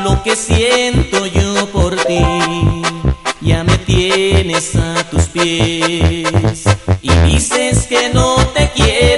lo que siento yo por ti. Ya me tienes a tus pies y dices que no te quiero.